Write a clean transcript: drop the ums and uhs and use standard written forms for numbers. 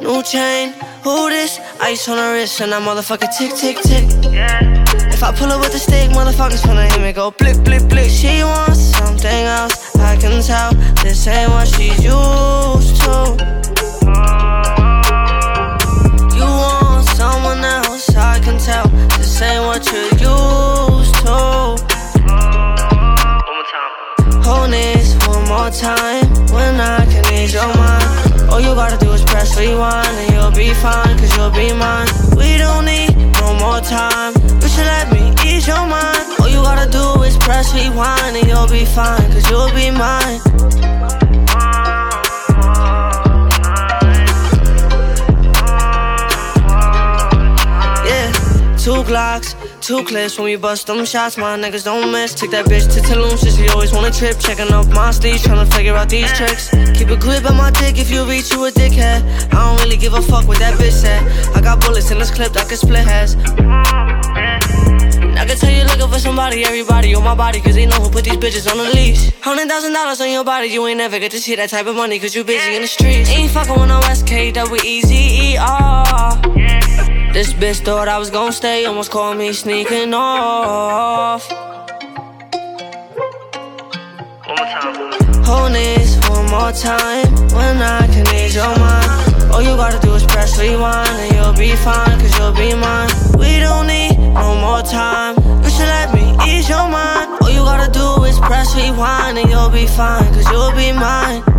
New chain, who this? Ice on the wrist and that motherfucker tick, tick, tick. If I pull up with the stick, motherfuckers finna hear me go blick, blick, blick. She wants something else, I can tell. This ain't what she's used to. You want someone else, I can tell. This ain't what you're used to. Hold this one more time, when I can ease your mind. All you gotta do is press rewind, and you'll be fine, cause you'll be mine. We don't need no more time, you should let me ease your mind. All you gotta do is press rewind, and you'll be fine, cause you'll be mine. Yeah, 2 Glocks, 2 clips when we bust them shots, my niggas don't miss. Take that bitch to Tulum, since she always wanna trip. Checking up my sleeves, tryna figure out these tricks. Keep a grip on my dick if you reach, you a dickhead. I don't really give a fuck what that bitch said. I got bullets in this clip that can split heads. I can tell you looking for somebody, everybody on my body, cause they know who put these bitches on the leash. $100,000 on your body, you ain't never get to see that type of money, cause you busy in the streets. Ain't fucking with no SK, that with Eazy-E-R. This bitch thought I was gon' stay, almost called me sneaking off. Hold this one more time, when I can ease your mind. All you gotta do is press rewind, and you'll be fine, cause you'll be mine. We don't need no more time, you should let me ease your mind. All you gotta do is press rewind, and you'll be fine, cause you'll be mine.